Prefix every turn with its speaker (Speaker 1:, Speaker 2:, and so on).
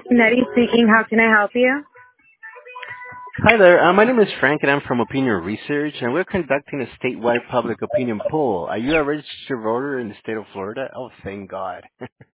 Speaker 1: Nettie speaking. How can I help you?
Speaker 2: Hi there. My name is Frank, and I'm from Opinion Research, and we're conducting a statewide public opinion poll. Are you a registered voter in the state of Florida? Oh, thank God.